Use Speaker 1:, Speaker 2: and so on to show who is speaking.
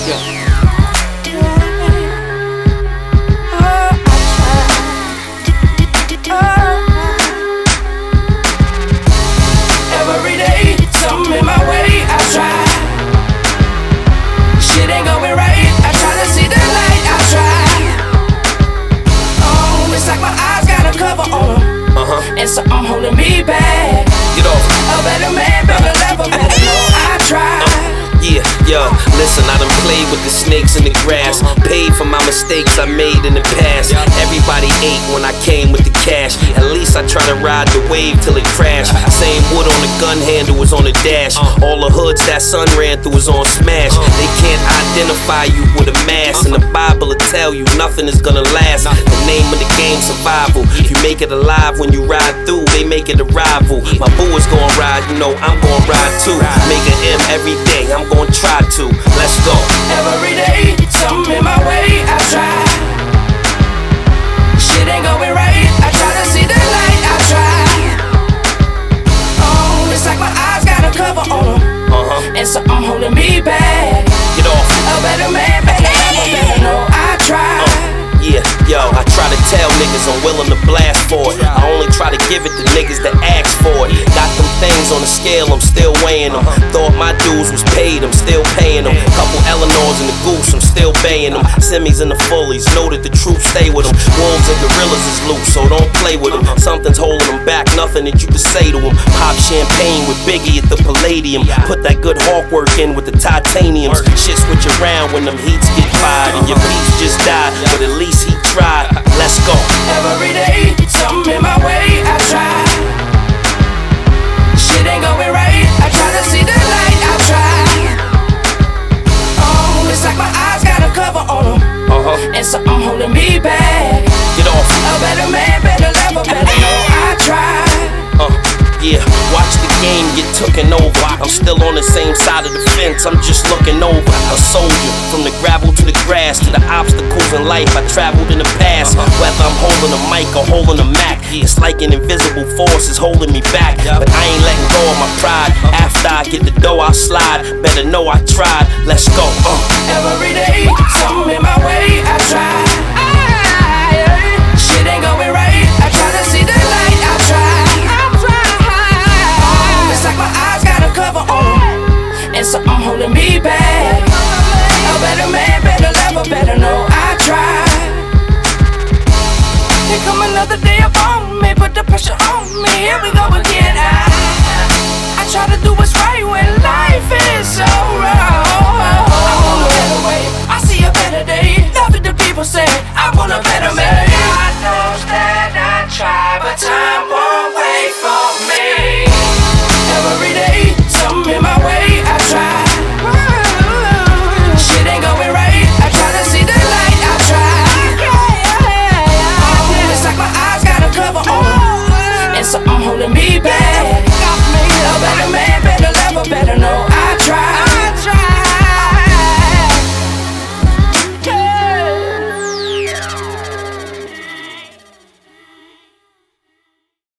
Speaker 1: Yeah.
Speaker 2: Every day, something in my way, I try. Shit ain't going right, I try to see the light, I try. Oh, it's like my eyes got a cover on them, and something holding me back.
Speaker 1: Get off.
Speaker 2: A better man, better level, better know I try.
Speaker 1: Yeah, yo, listen, I done played with the snakes in the grass. Paid for my mistakes I made in the past. Everybody ate when I came with the cash. At least I try to ride the wave till it crashed. Same wood on the gun handle was on the dash. All the hoods that sun ran through was on smash. They can't identify you with a mask. And the Bible will tell you nothing is gonna last. The name of the game, survival. If you make it alive when you ride through, they make it a rival. My boo is gonna ride, you know I'm gonna ride too. Make an M every day, I'm gonna try to. Let's go.
Speaker 2: Every day, something in my way, I try. Shit ain't going right, I try to see the light, I try. Oh, it's like my eyes got a cover on them, and something holding me back.
Speaker 1: Get off.
Speaker 2: A better man, better level, better know I try.
Speaker 1: Yeah, yo, I try to tell niggas I'm willing to blast for it. I only try to give it to niggas that ask for it. Got them things on the scale, I'm still weighing them. Thought my dues was paid, I'm still paying them. Couple Eleanors and the Goose, I'm still baying them. Semis and the Fullies, know that the troops stay with them. Wolves and gorillas is loose, so don't play with them. Something's holding them back, nothing that you can say to them. Pop champagne with Biggie at the Palladium. Put that good hawk work in with the titaniums. Shit switch around when them heats get fired. And your beats just died, but at least he tried. Let's go.
Speaker 2: Every day, something in my way, I try. Shit ain't going right, I try to see the light, I try. Oh, it's like my eyes got a cover on them, and something holding me back.
Speaker 1: Get off.
Speaker 2: A better man, better level, better know I try.
Speaker 1: Yeah, watch the game get taken over. I'm still on the same side of the fence, I'm just looking over. A soldier, from the gravel to the grass, to the obstacles in life I traveled in the past. Whether I'm holding a mic or holding a Mac, it's like an invisible force is holding me back. But I ain't letting go of my pride. After I get the dough, I'll slide. Better know I tried. Let's go.
Speaker 2: Every day, something in my way, I try. Shit ain't going right, I try to see the light, I try. It's like my eyes got a cover on, and something